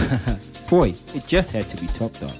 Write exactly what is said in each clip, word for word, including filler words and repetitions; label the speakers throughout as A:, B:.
A: Boy, it just had to be Top Dog.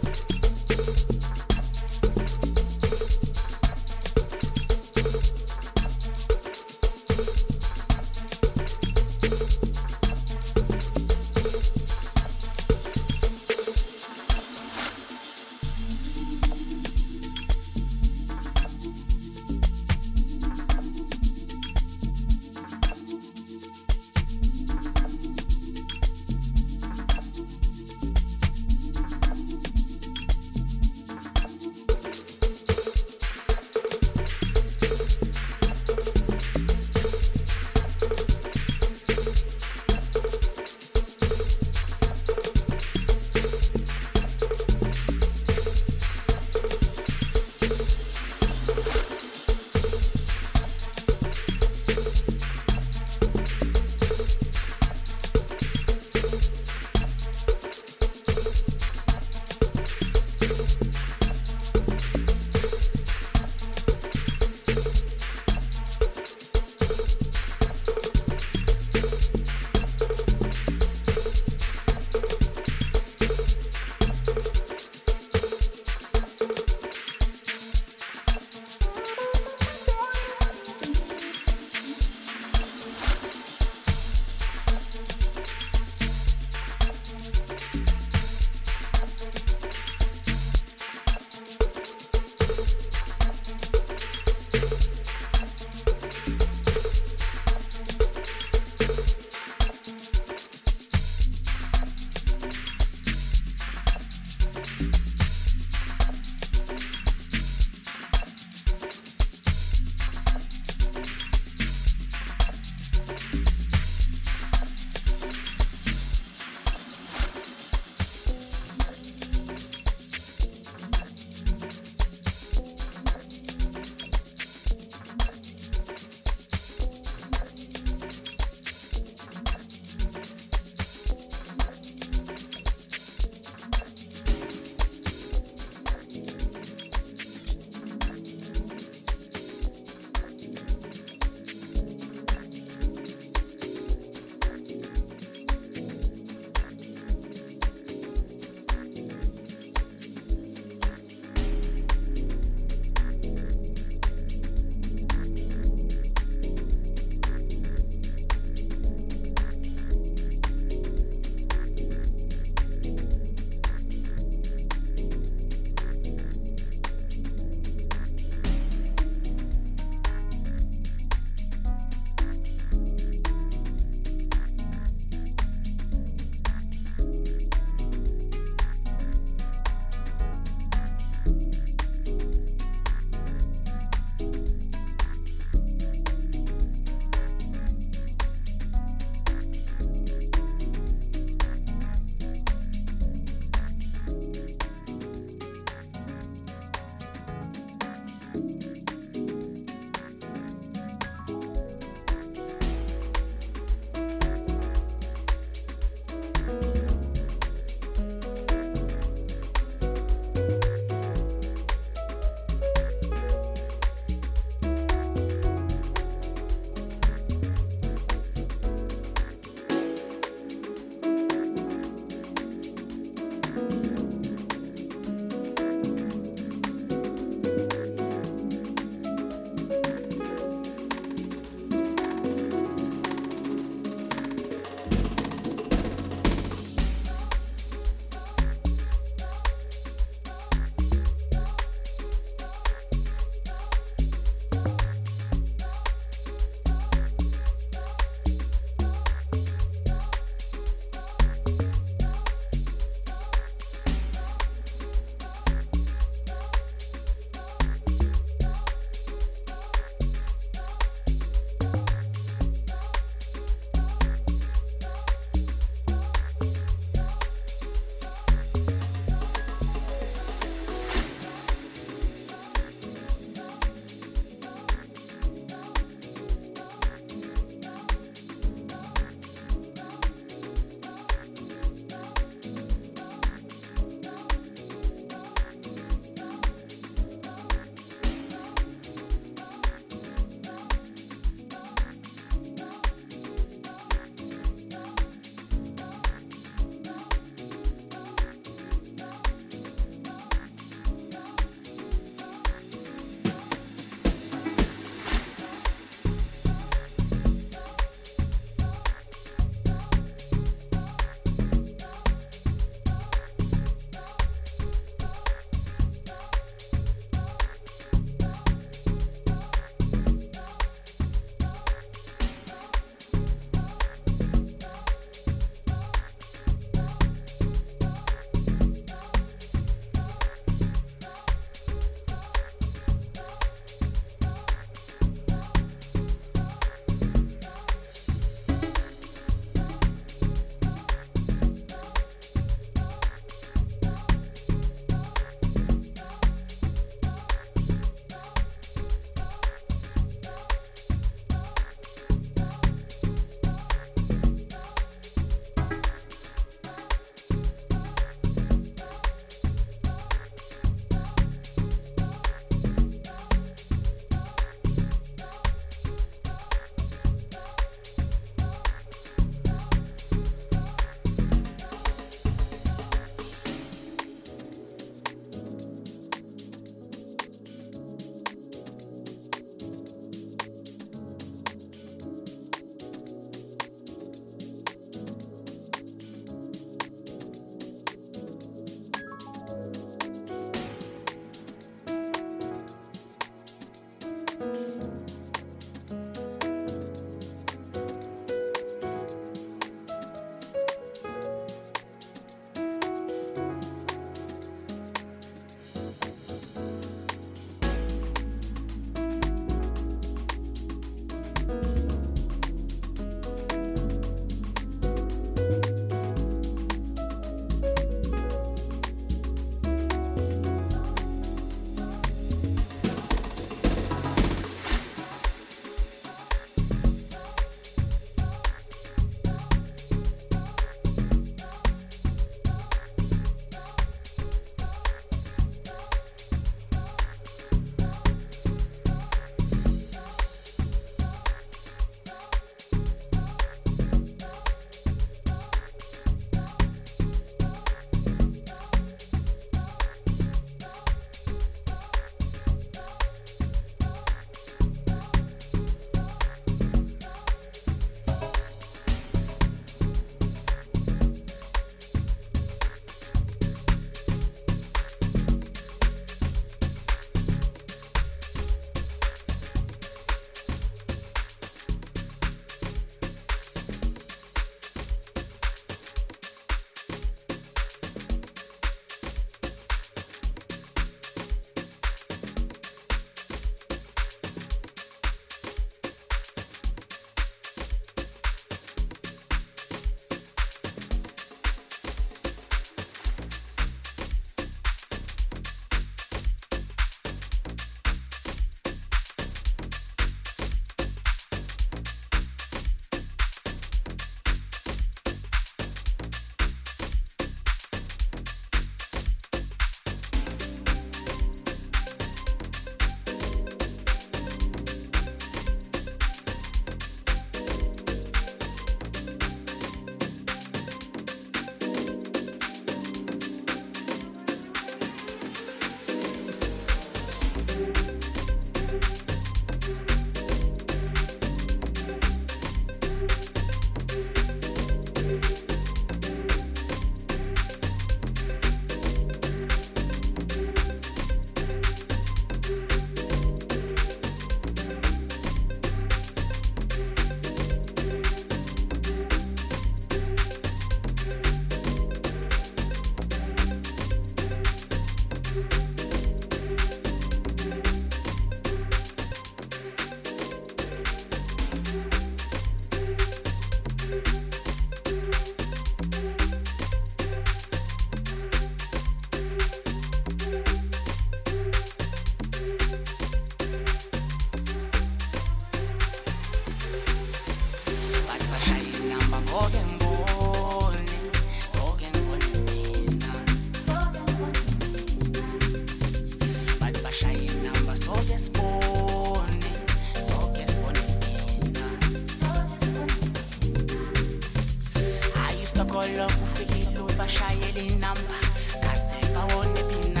B: Ayistokolo kufikile ubashayela inamba kaze bawone phina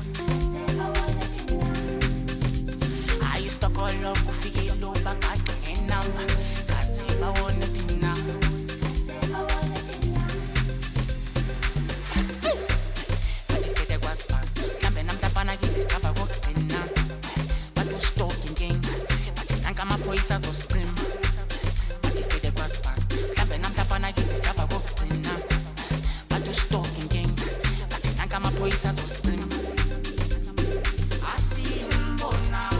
B: Ayistokolo kufikile ubakade ngenamba kaze bawone phina Bathi kede kwasiba mhlambe namntapana kithi java kokugcina Bathi ustock inkinga bathi nanka amaphoyisa azoscream Bathi kede kwasiba mhlambe namntapana kithi java kokugcina Bathi ustock inkinga bathi nanka amaphoyisa azoscream Asimbona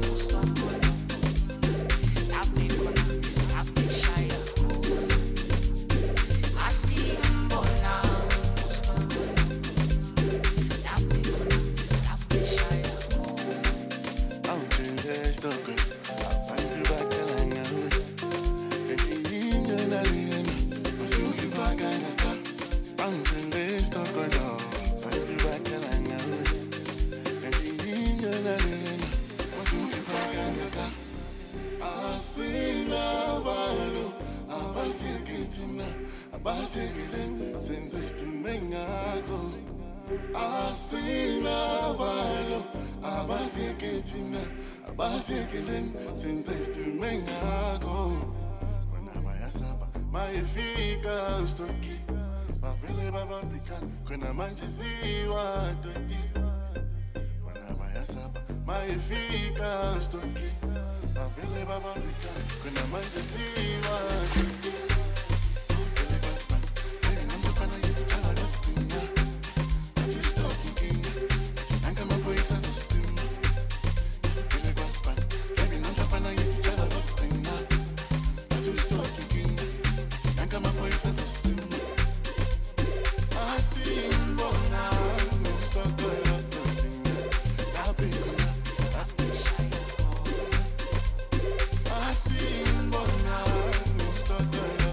C: Abasekelen senze istimengako Asinavalo abasekethina abasekelen senze istimengako Kona bayasaba mayefika ustoki bavele babambikana kona manje ziwa toti Kona bayasaba mayefika ustoki bavele babambikana kona manje ziwa toti Stop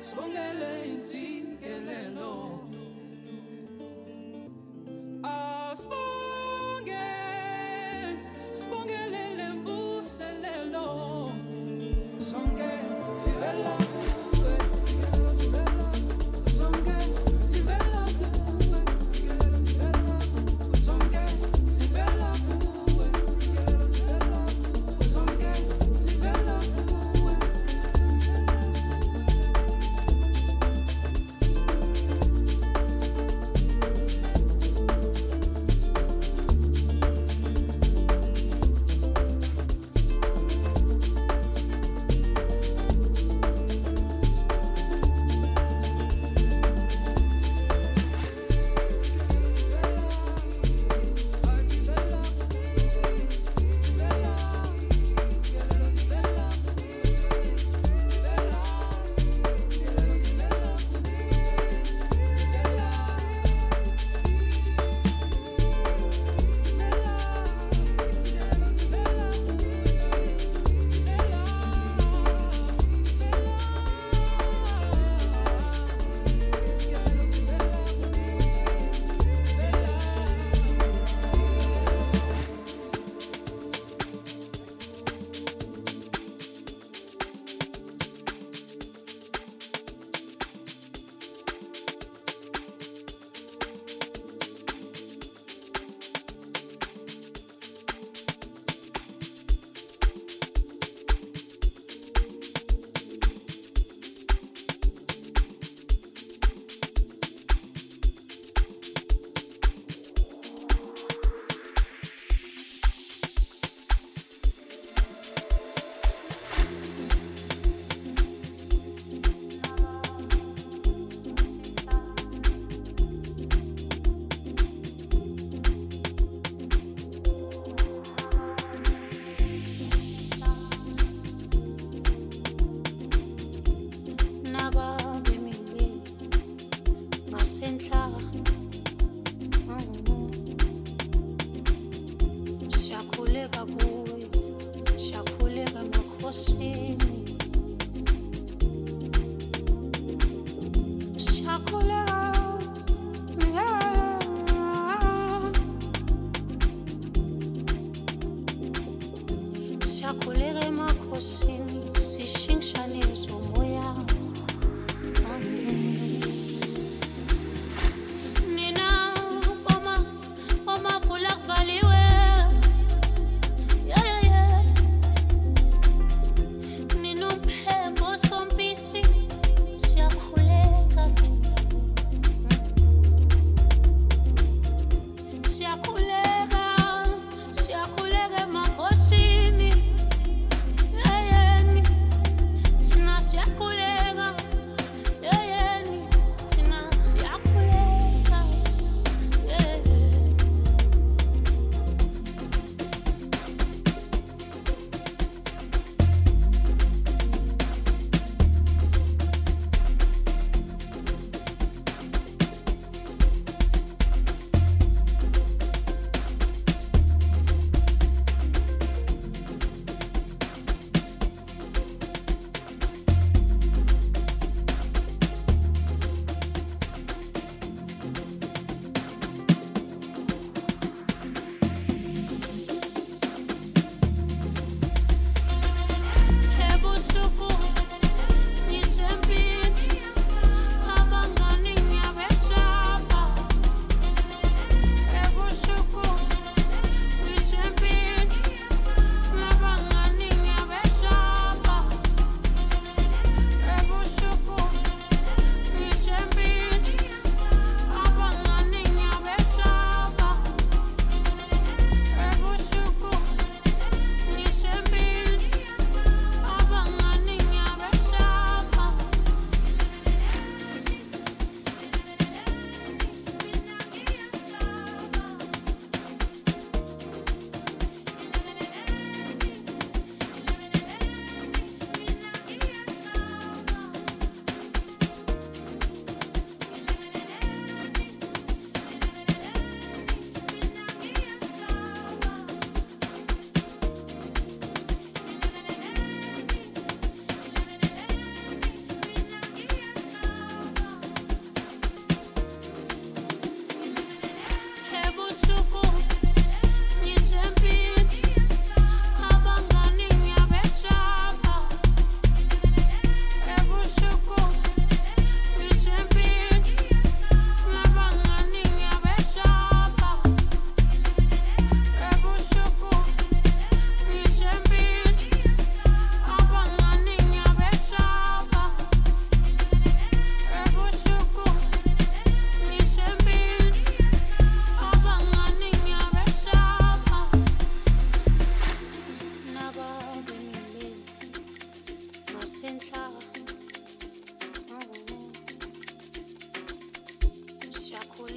D: sibongele insikelelo asibonge sibongele lemvuselelo sonke sivela kuwe sonke sivela kuwe sonke sivela kuwe sonke sivela kuwe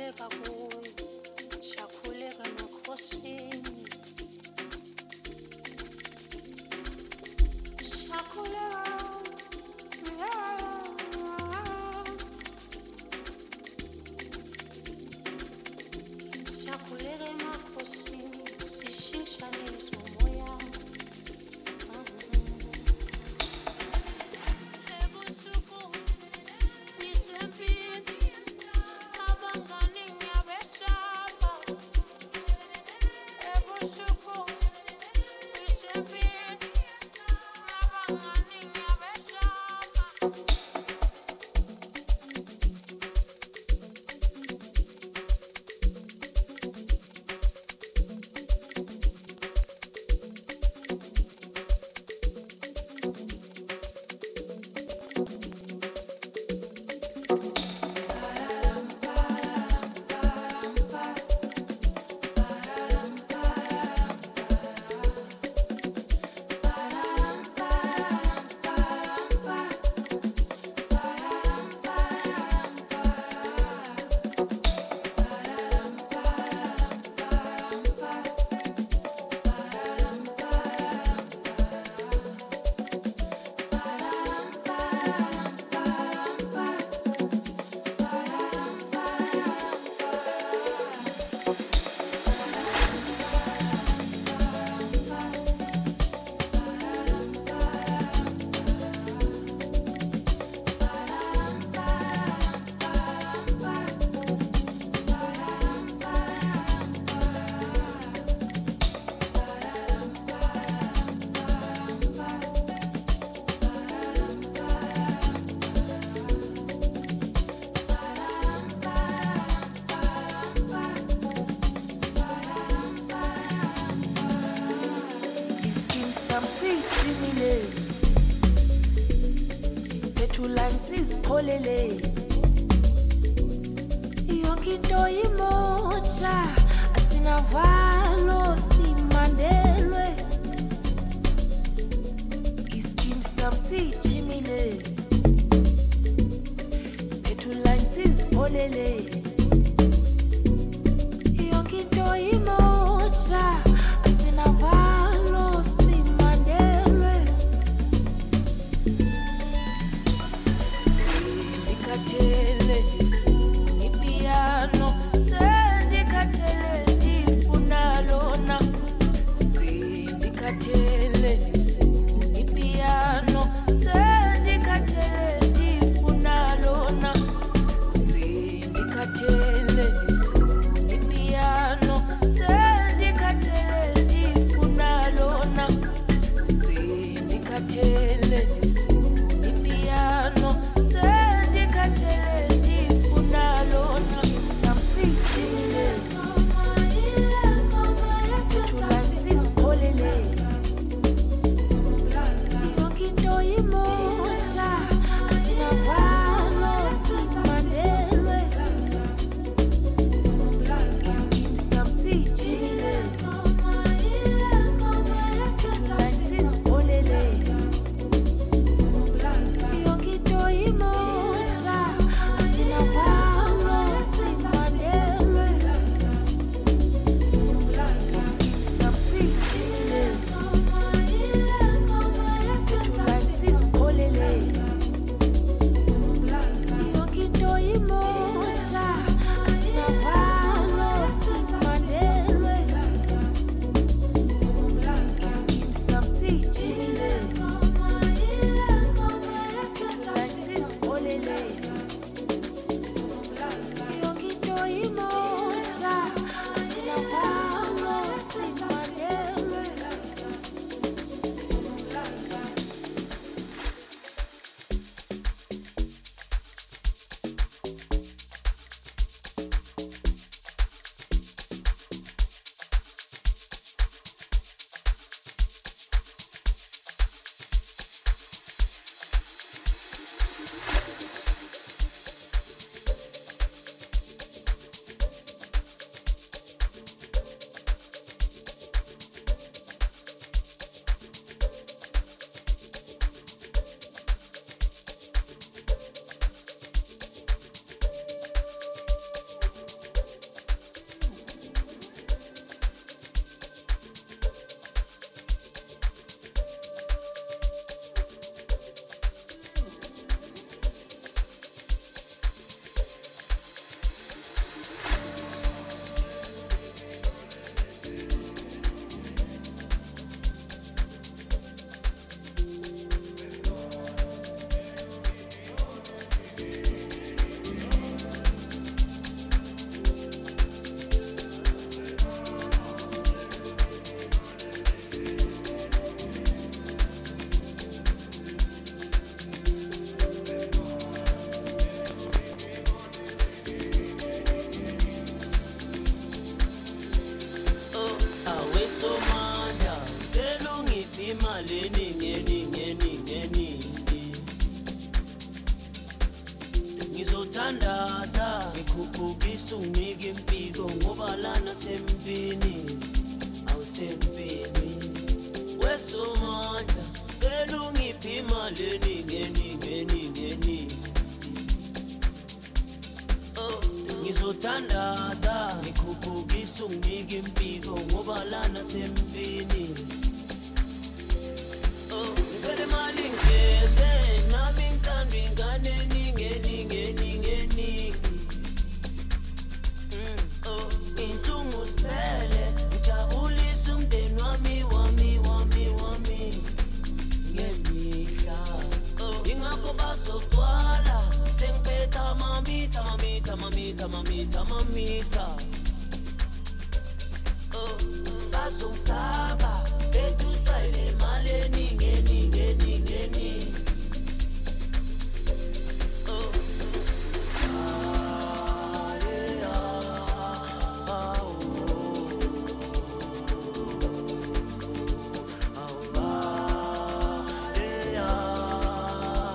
E: siyakhuleka kuwe, siyakhuleka nokhosini. Siyakhuleka, siyakhuleka emakhosini, sishintshanise umoya. Ebusuku isempini, abangani ngiyabesaba. Ebusuku isempini, abangani ngiyabesaba. Yonke into imoja, asinavalo simandelwe. Iskim sam sijimile, petula sisipholele. Yonke into imoja, asinavalo simandelwe. Sindikatele ndifuna ipiano, sendikatele ndifuna lona. Sindikatele ndifuna ipiano, sendikatele ndifuna lona. Sindikatele ngizothandaza ngikhuphukisa unginike impiko ngoba lana sempini awusempini wesomandla cela ungiphe imali eningi eningi eningi eningi oh ngizothandaza ngikhuphukisa unginike impiko ngoba lana sempini oh ngicela imali ngeze nami ngithanda ingane eningi eningi eningi eningi oh inhlungu siphele ngijabulisa umndeni wami wami wami wami ngemihla oh ingakho bazogcwala sengiphetha mamita mamita mamita mamita mamita oh bazosaba betusayile imali eningi eningi eningi eningi oh ah yeah ah oh ah yeah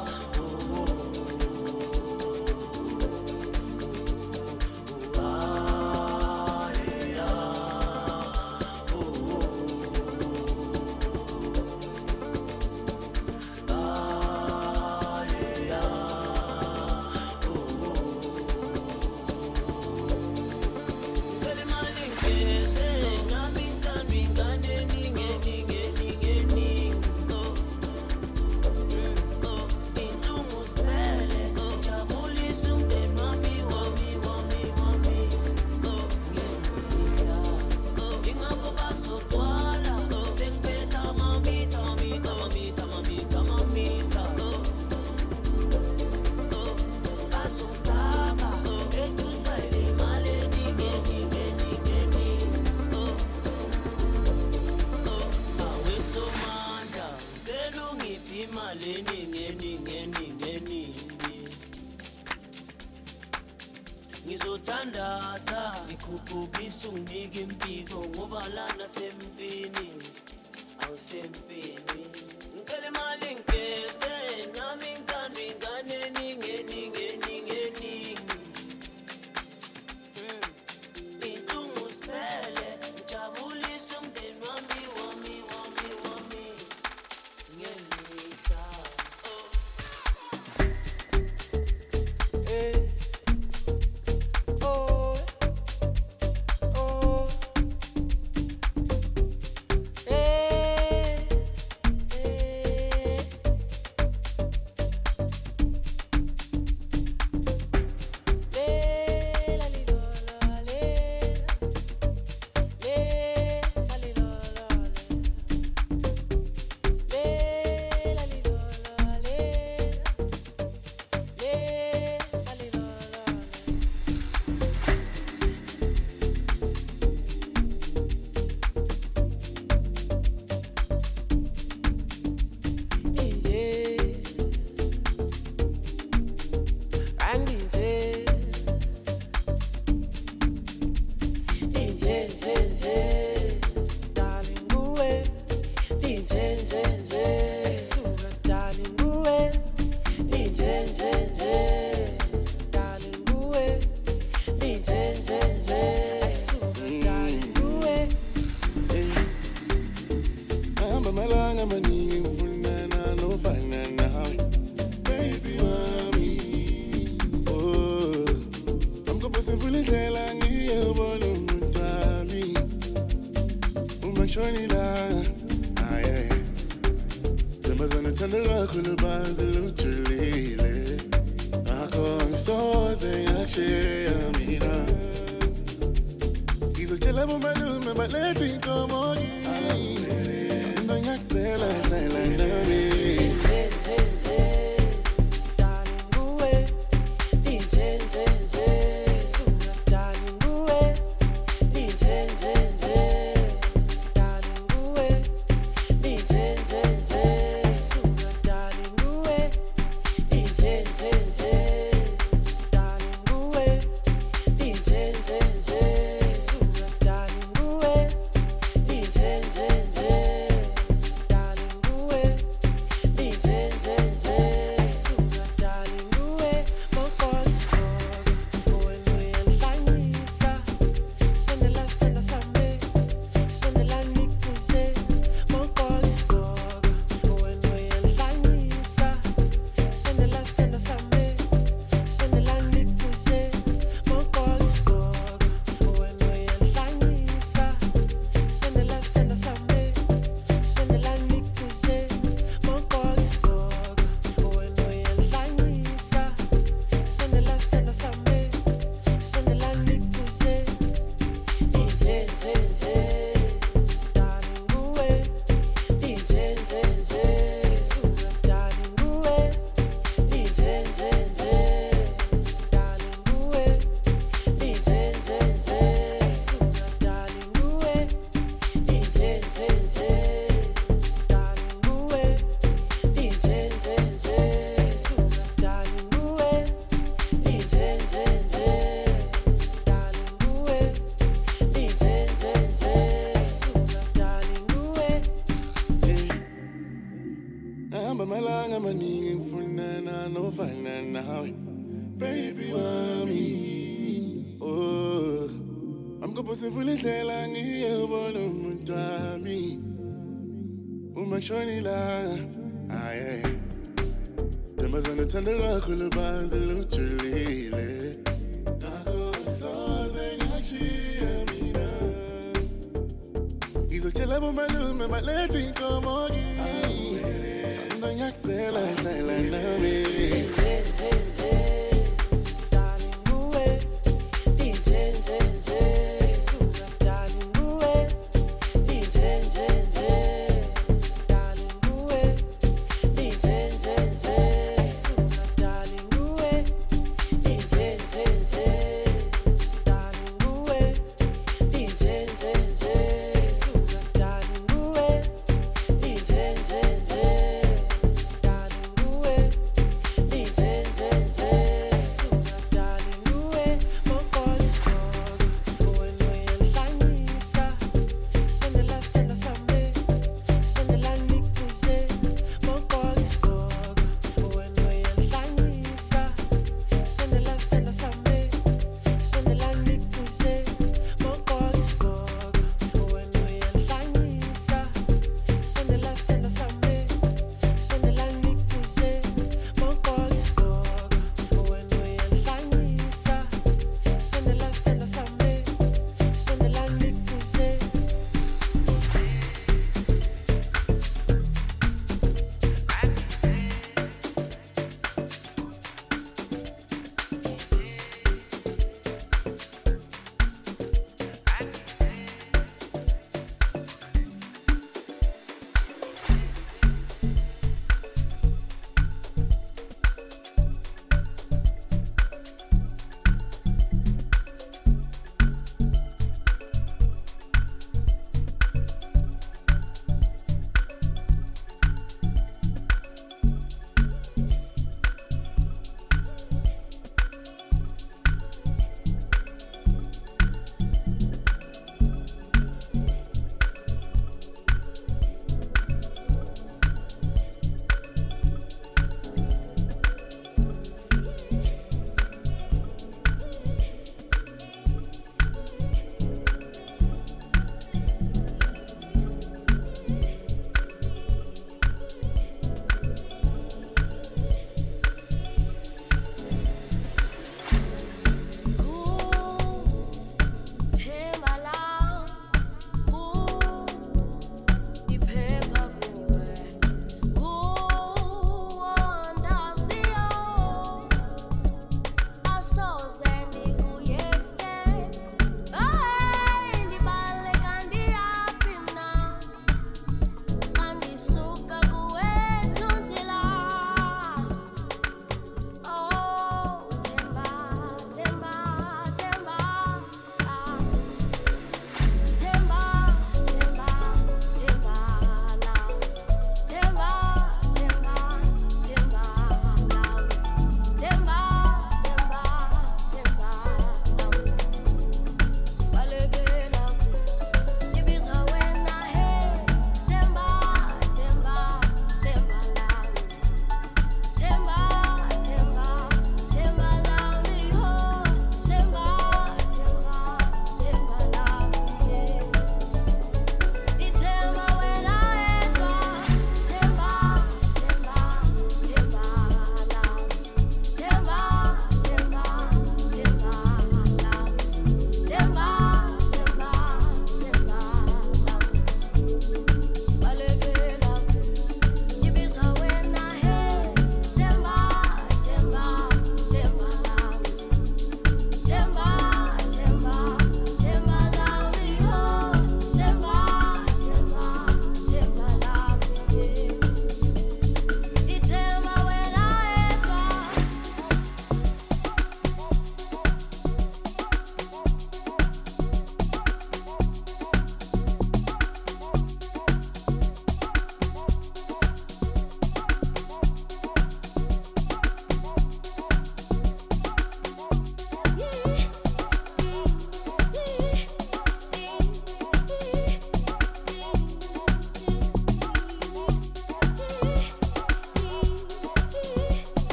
E: ngizothandaza ngikhuphukisa unginike impiko ngoba lana sempini awusempini ngicela imali ngigeze nami ngithanda ingane eningi eningi eningi eningi inhlungu siphele ngijabulisa umndeni wami wami wami wami ngemihla oh eh yeah.
C: Usifuna indlela ngiyobona umuntu wami uma shonila aye Tembazana uthando lwakho lubanzi lujulile Ngakho soze ngakushiya mina Ngizotshela bomalume balethe inkomo kimi Sanda ngiyacela hlala nami
F: Yeah.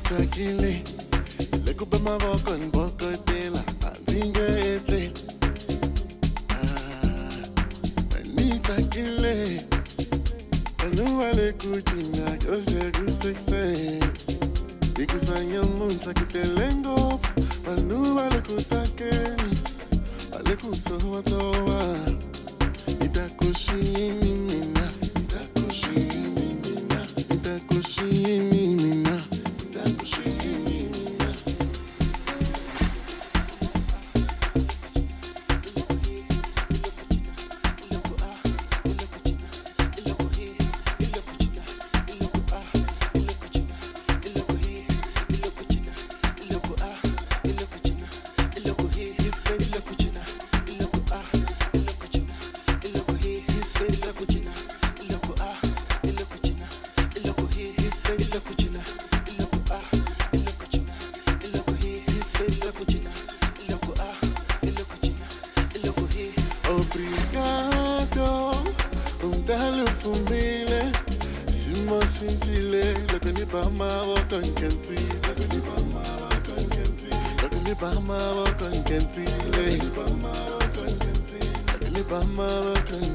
C: Mangitakile, le coupe ma voix en bocotela, andinga etle. Ah, Mangitakile, anua le cucina, yo sé que sexy. Ikusanya munta kitelengo, anua le kutakeni, ale kutoa toa. Itakushimina, itakushimina, itakushimina, itakushimina. Obrigado, um dalo fumile, simo singile, look ni bama con kenti, look ni bama con kenti, look ni bama con kenti, look ni bama con kenti, look ni bama con.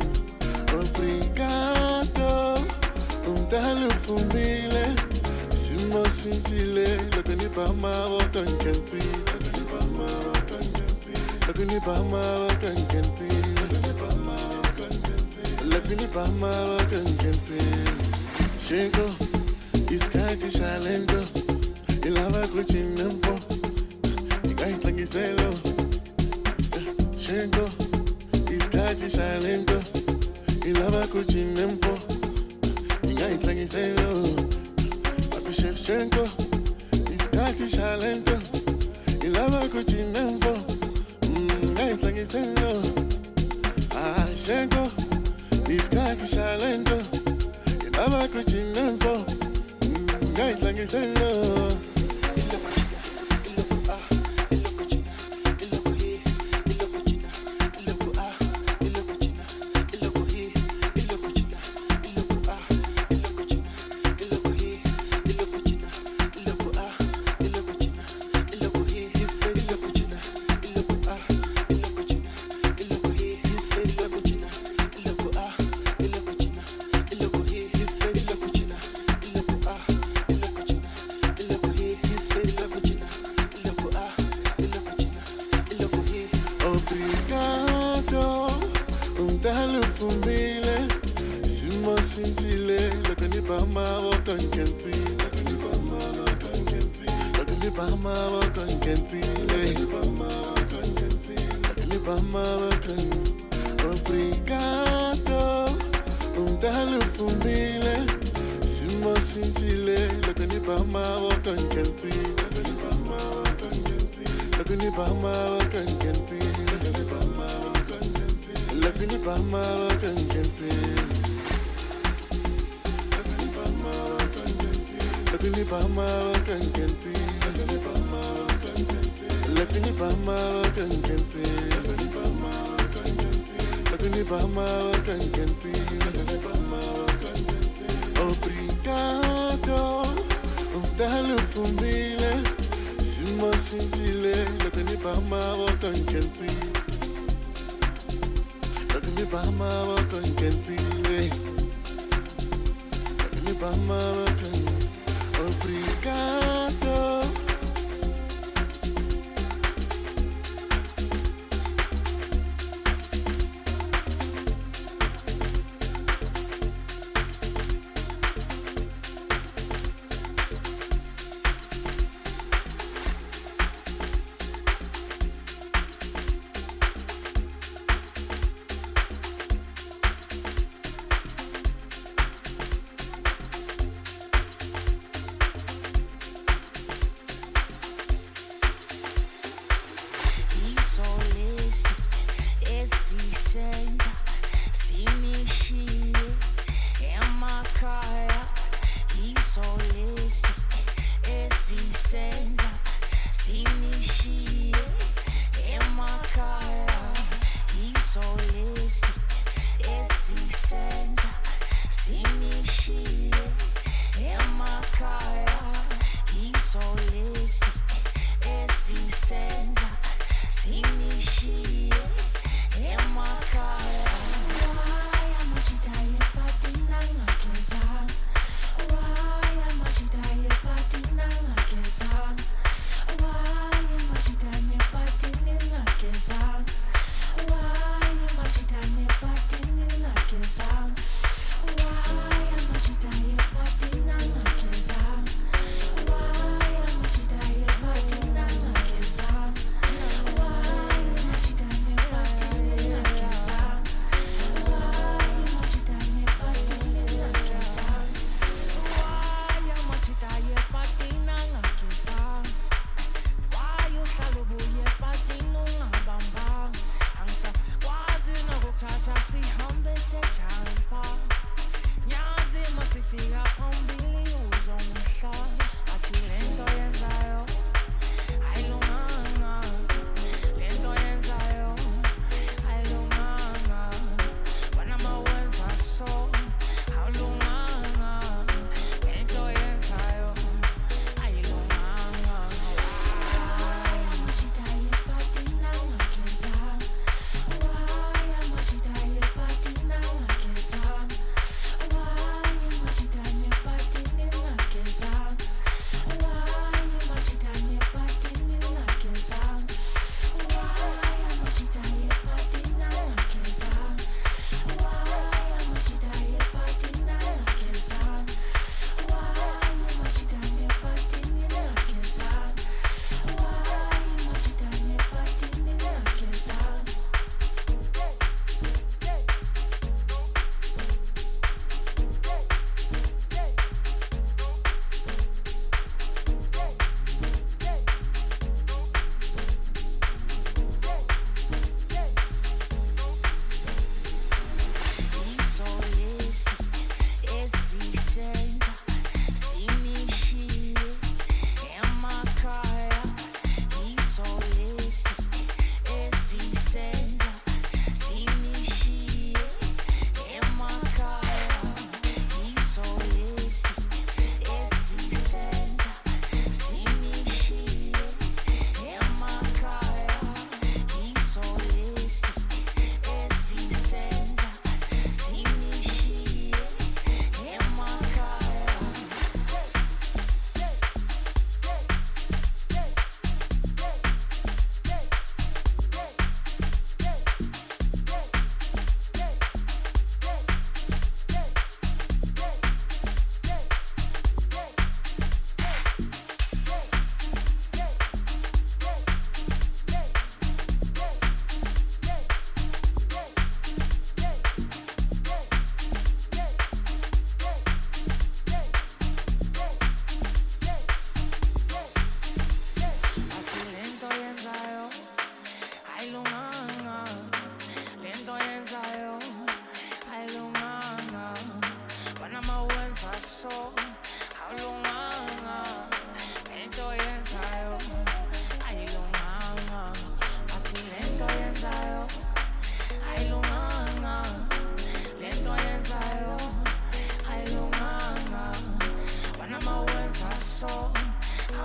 C: Obrigado, um dalo fumile, simo singile, look ni bama con kenti, look ni bama con kenti, look ni bama con kenti. Lakini bama wakangente Shenko, iskati shalendo Ilava kuchinempo Ikaitlangi selo Shenko, iskati shalendo Ilava kuchinempo Ikaitlangi selo Paku chef Shenko, iskati shalendo Ilava kuchinempo Ikaitlangi selo Ah, Shenko, iskati shalendo, ilava kuchinempo, ngaitlangi selo. Obrigado, um dalo fumile, simo singile, look ni bama con kenti, look ni bama con kenti, look ni bama con kenti, look ni bama con kenti, look ni bama con. Obrigado, um dalo fumile, simo singile, look ni bama con kenti, look ni bama con kenti, look ni bama con kenti. Lakini bama wakangente Lakini bama wakangente Lakini bama wakangente Lakini bama wakangente Lakini bama wakangente Lakini bama wakangente Lakini bama wakangente Lakini bama wakangente. Obrigado, um dalo fumile, simo singile, lakini bama wakangente Lakini bama wakangentile Lakini bama wakang. Obrigado.
F: Emakhaya iso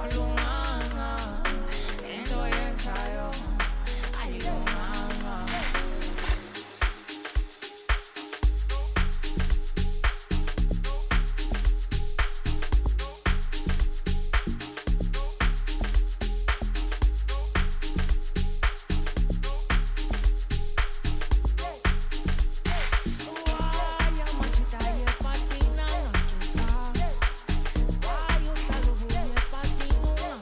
B: Ayilunganga, into yenzayo ayilunganga. Why you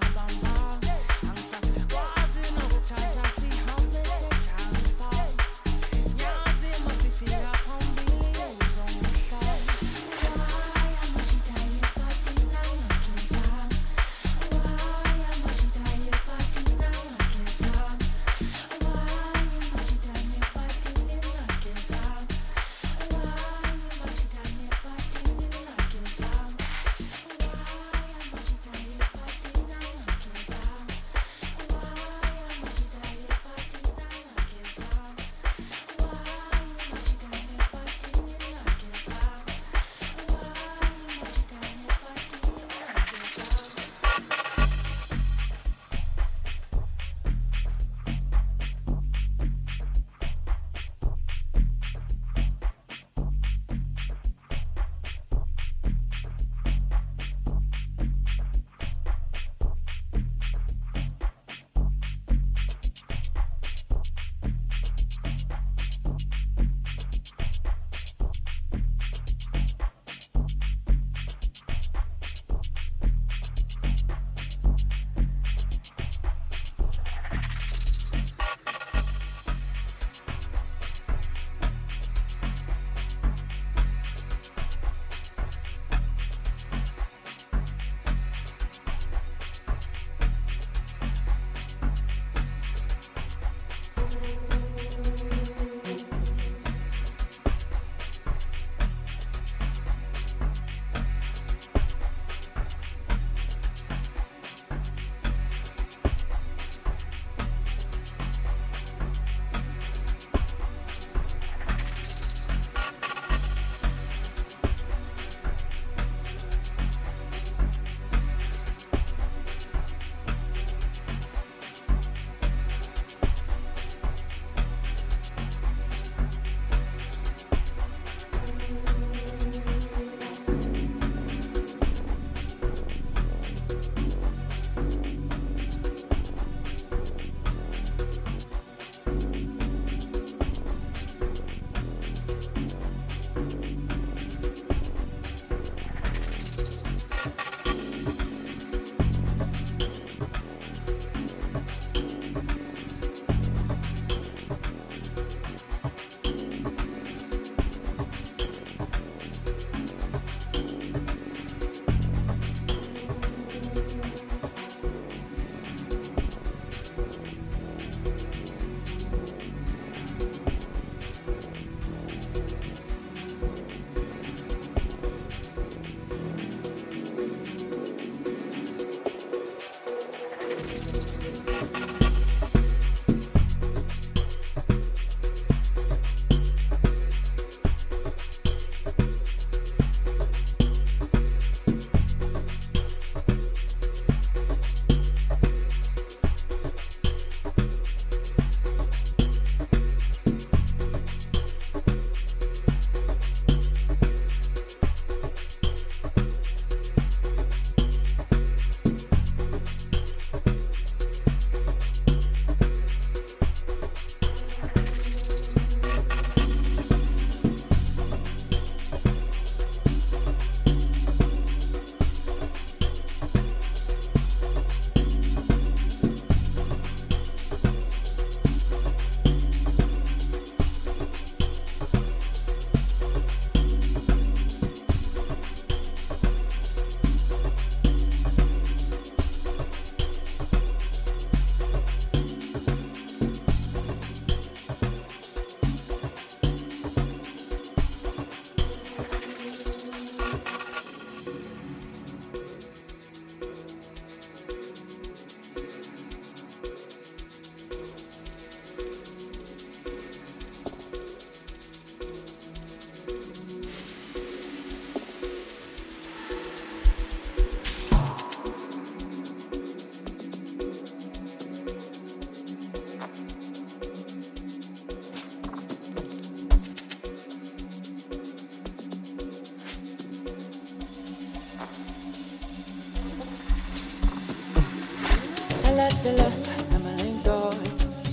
B: Tala tala, namaling doy.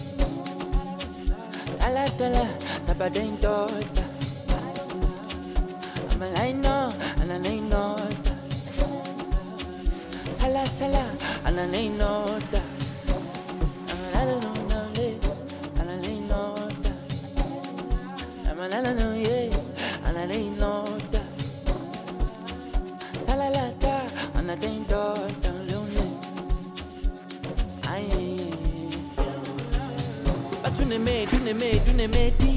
B: Tala tala, tabading doy. Amalay no, analay no. Tala tala, analay no. Amalay no, analay no. Amalay no, yeah, analay no. Tala la ta, analay doy. Duneme, duneme di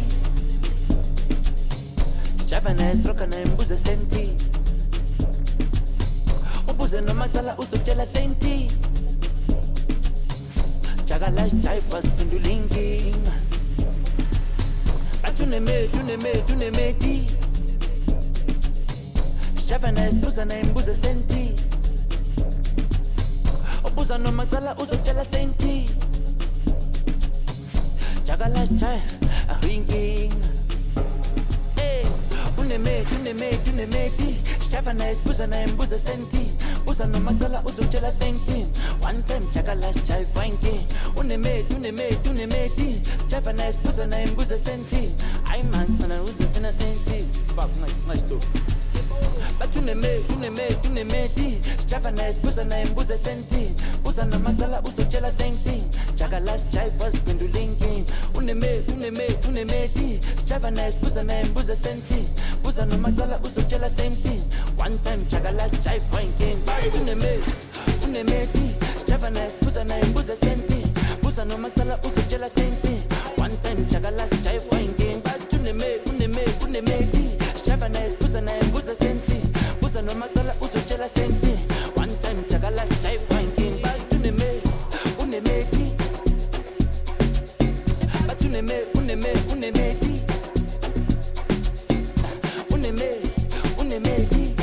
B: Javanese troca na mbuza senti Ubuze no matala uzotshela senti Jagala jive spindulingi Duneme, duneme, duneme di Javanese buza na mbuza senti Ubuze no matala uzotshela senti Jagala chai, a ringing. Hey, uneme, uneme, uneme di. Javanese buza na mbuza senti. Buza no matala uzotshela senti. One time jagala chai vangi. Uneme, uneme, uneme di. Javanese buza na mbuza senti. I man tana uzotshela senti. Fuck, nice, nice too. But uneme, uneme, uneme di. Javanese buza na mbuza senti. Buza no matala uzotshela senti. Jagala chai was pendulingi. Uneme, uneme, uneme di. Javanese buza na mbuza senti. Buza no matala uzotshela senti. One time jagala chai vangi. Uneme, uneme di. Javanese buza na mbuza senti. Buza no matala uzotshela senti. One time jagala chai vangi. Uneme, uneme, uneme di. Javanese buza na mbuza senti. Buza no matala uzotshela senti. One time jagala chai vangi. Uneme, uneme di. Uneme, uneme, uneme di. Uneme, uneme di.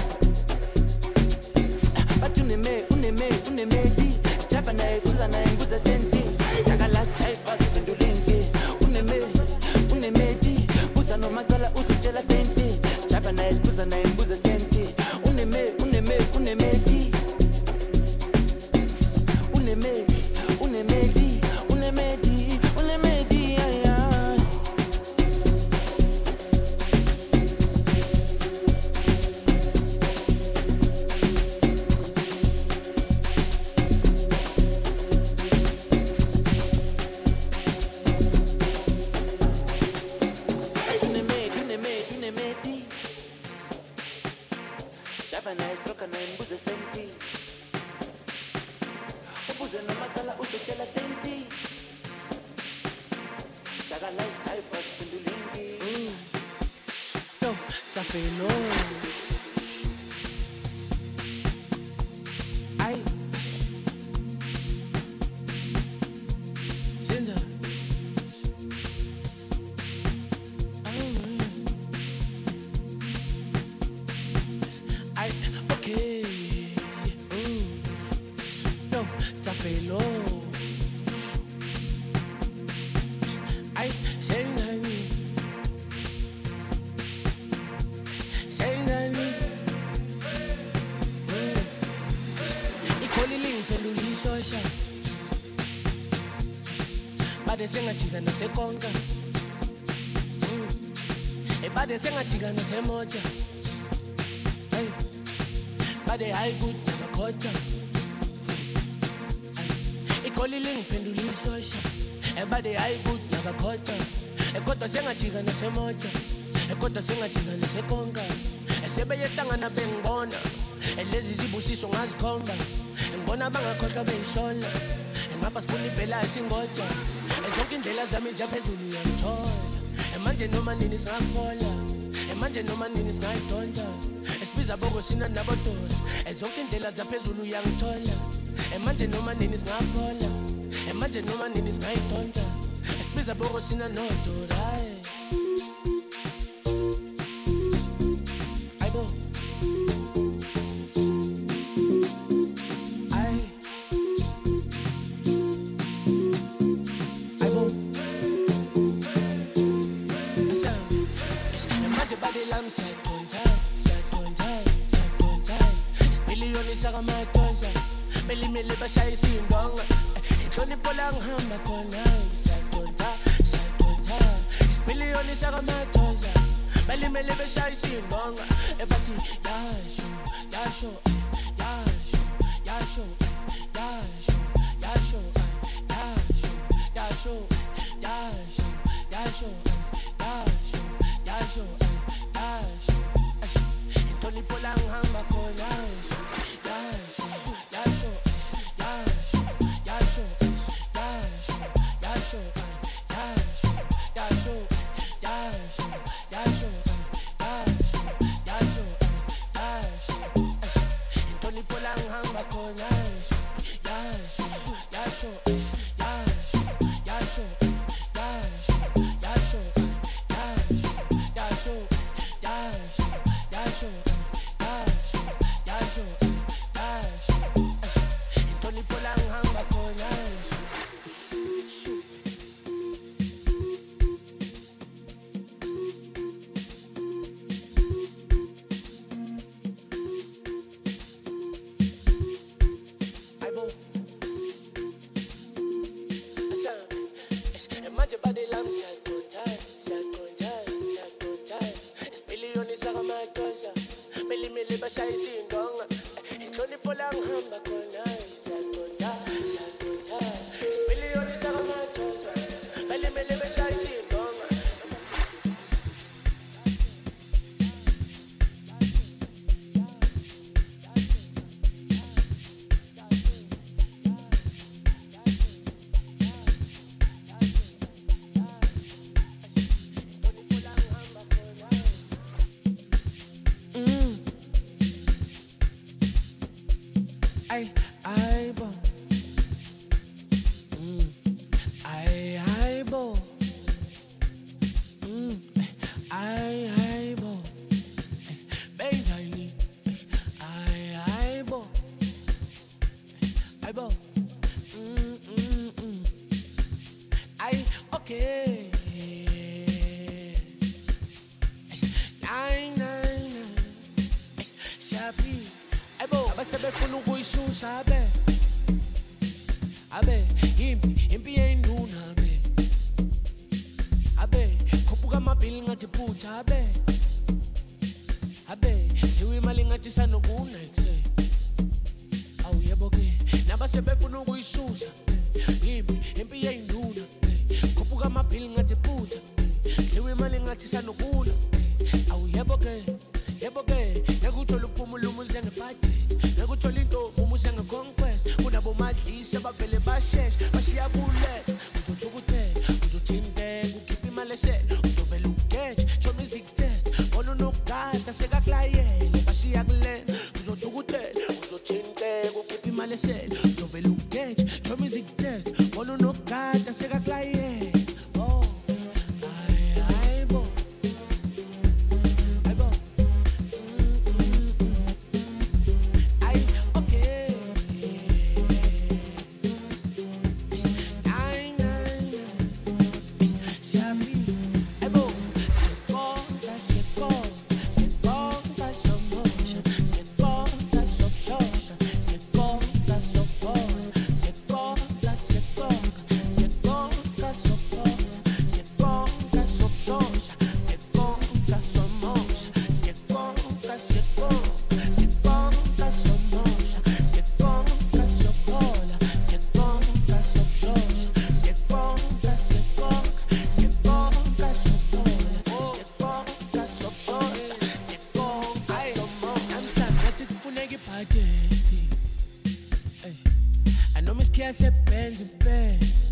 B: But uneme, uneme, uneme di. Javanese buza na mbuza senti. Jagala chai fast pendulingi. Uneme, uneme di. Buza no matala uzotshela senti. Javanese buza na mbuza senti. Uneme, uneme, uneme di. Uneme, uneme di. Uneme di. Uneme di. Javanese troca na mbuza senti. Ubuze no matala uzotshela senti. Jagala chai fast pendulingi.
F: No, tafelo. Ay. Senza. Okay. Mm. No, tafelo. Ay, sengani. Sengani. Mm. Ikoli lingiphendula isosha. Bade sengajika nasekonga. Mm. Ebade sengajika nasemoja. Bade high good nakhoja. Ikoli lingiphendula isosha. Ebade high good nakhoja. Ekodwa sengajika nasemoja. Ekodwa sengajika nasekonga. Esebe yesangana bengibona. Elezi zibusiso ngazikhomba. Ngibona bangakhohlwa beyishola. Engapha sifuna ibhela isingoja. Zonke indlela zami ziyaphezulu uyangithola. Manje noma nini singakhola. Manje noma nini singayidonsa. Esibiza boko sina nabododa. Zonke indlela zaphezulu uyangithola. Manje noma nini singakhola. Manje noma nini singayidonsa. Esibiza boko sina nododa. Ayibo. Ay. Ayibo. Asa. Manje bade lam satonja. Shaka matosa, meli meli bashaya isindonga. inhlonipho la ngihamba khona siyadonsa siyadonsa isipiliyoni sakamathoza balimele beshayisa imbonga ebathi yasho yasho yasho yasho yasho yasho yasho yasho yasho yasho yasho yasho yasho inhlonipho la ngihamba khona yasho yasho yasho yasho yasho yasho yasho yasho yasho yasho yasho yasho yasho inhlonipho la ngihamba khona yasho yasho yasho yasho yasho yasho yasho yasho yasho yasho yasho yasho inhlonipho la ngihamba khona Aibo asa manje bade lam siyatonja siyatonja siyatonja isipiliyoni sakamathoza belimele bashayisa indonga inhlonipho la ngihamba khona siyatonja siyatonja isipiliyoni sakamathoza belimele bashayisa indonga Ay, ay, bo. Mm. Ay, ay, bo. Mm. Ay, ay, bo. Benjani. Ay, ay, bo. Ay, bo. Mm, mm, mm. Ay, okay. Nine, nine, nine. Siyapi. Aibo abasebefuna ukuyishusha abe abe impi impi yenduna abe abe khuphuka amabhili ngathi phutha abe abe siwe imali ngathi sanokuna ekuse awu yebo ke nabasebefuna ukuyishusha impi impi yenduna khuphuka amabhili ngathi phutha siwe imali ngathi sanokuna awu yebo ke yebo ke yakuthola uphumulo umuze ngebudget yakuthola into umuze ngeconquest kunabo madlisi abavele basheshe bashiya bullet uzothukuthela uzothinteka ukhipha imali esele uzovela ugeje show music test bona unokugada sekaklayele bashiya kule uzothukuthela uzothinteka ukhipha imali esele uzovela ugeje show music test bona unokugada sekaklayele oh ay ay bo sebenza impela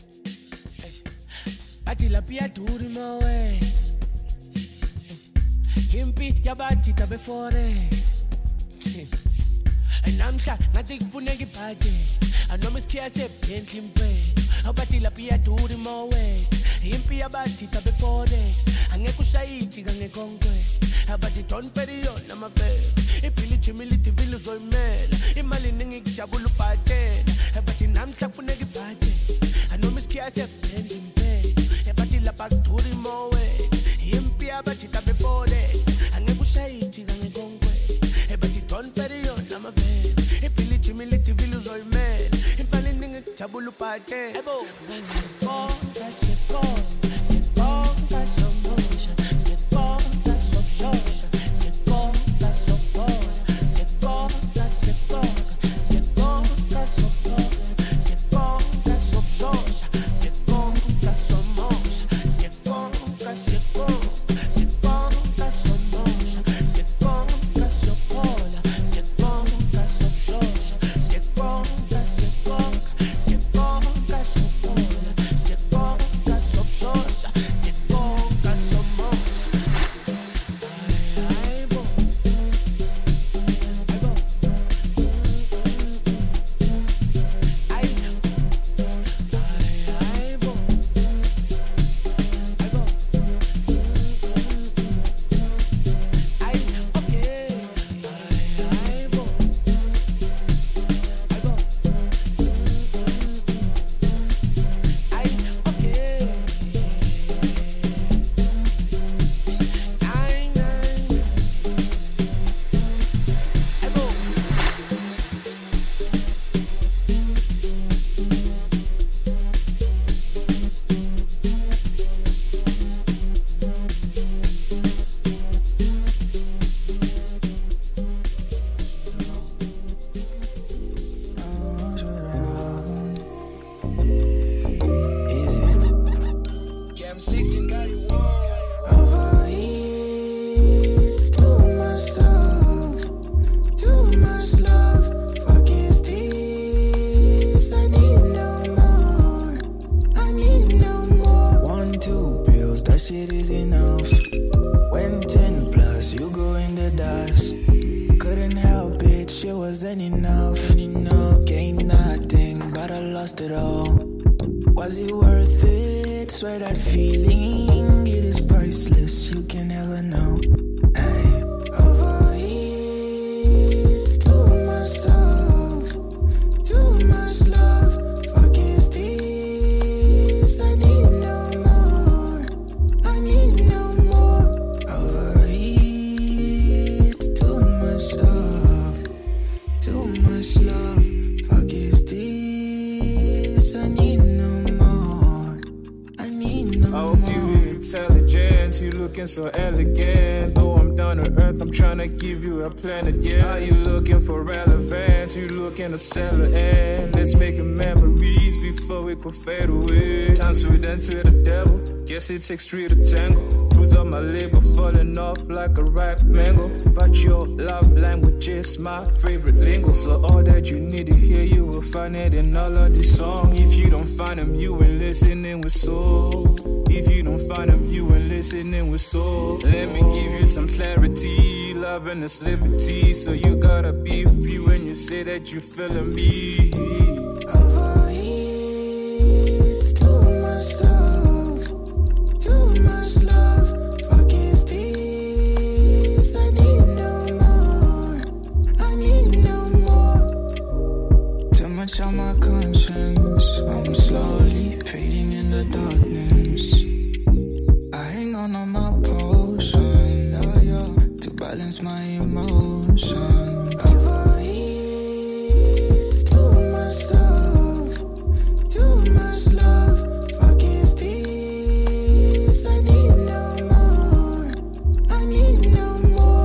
F: bathi lapha iyadura imawe impi yabajita beforex namhla ngathi kufuneka ibudget anoma isikhiya sebhenhla impela abathi lapha iyadura imawe impi yabajita beforex angeke ushayithi kangeconcrete abathi don't pay yona amabhele ibhili jimi lidivile uzoyimela imali ningi kujabula ubhadela abathi namhla kufuneka ibudget anoma isikhiya sebhenhla impela abathi lapha kudura imawe impi yabajita beforex angeke ushayithi kangeconcrete abathi don't pay yona amabhele ibhili jimi lidivile uzoyimela imali ningi jabula uphathe sikonga sikonga sikonga somosha sikonga somshosha sikonga sokola sikonga sikonga sikonga sokola sikonga somshosha sikonga somosha sikonga sikonga sikonga somosha sikonga sokola sikonga somshosha sikonga sikonga sikonga sokola sikonga somshosha sikonga somosha ay bo ay bo ay ay bo ay bo ay okay ay bo ay bo ay okay ay nine ay bo Cam sixteen got it
G: It's too much love, too much love. Fuck is this? I need no more. I need no more. One, two pills, that shit is enough. When ten plus, you go in the dust. Couldn't help it, shit wasn't enough. Enough, gained nothing, but I lost it all. Was it worth it? Swear that feeling, it is priceless. You can never know. Ay, overheat, too much love, too much love. Fuck is this? I need no more. I need no more. Overheat, too much love, too much love. Fuck is this? I need no more. I need no
H: I hope
G: more.
H: you intelligent, you looking so elegant. Though I'm down to earth, I'm tryna give you a planet, yeah. Are you looking for relevance? You looking to sell it, and let's make it memories before we could fade away. Time sweet into the devil, guess it takes three to tango. Fruits of my labor falling off like a ripe mango. But your love language is my favorite lingo. So all that you need to hear, you will find it in all of these songs. If you don't find them, you ain't listening with soul. If you don't find them, you ain't listening with soul. Let me give you some clarity. Love and it's liberty. So you gotta be free when you say that you feeling me.
G: Overheat, too much love, too much love. Fuck is this? I need no more. I need no more. Too much on my conscience. I'm slowly fading in the darkness. I hang on on my potion, oh, yeah, to balance my emotions. Overheat, too much love, too much love. Fuck is this? I need no more. I need no more.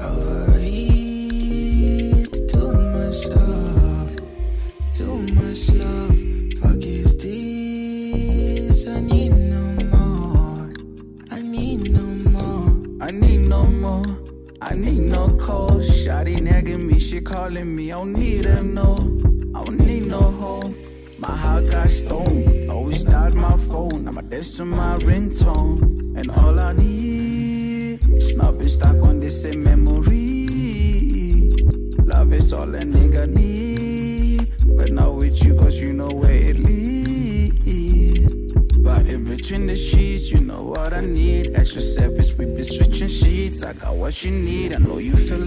G: Overheat, too much love, too much love. Fuck is this? I need no more. I need no more. I need no more. I need no cold. Shawty nagging me, she calling me. I don't need her, no. I don't need no hoe. My heart got stoned. Always died my phone. Now my desk to my ringtone. And all I need is not be stuck on this same memory. Love is all a nigga need. But not with you, cause you know where it leads. But in between the sheets, you know what I need. Extra service, we be switching sheets. I got what you need, I know you feel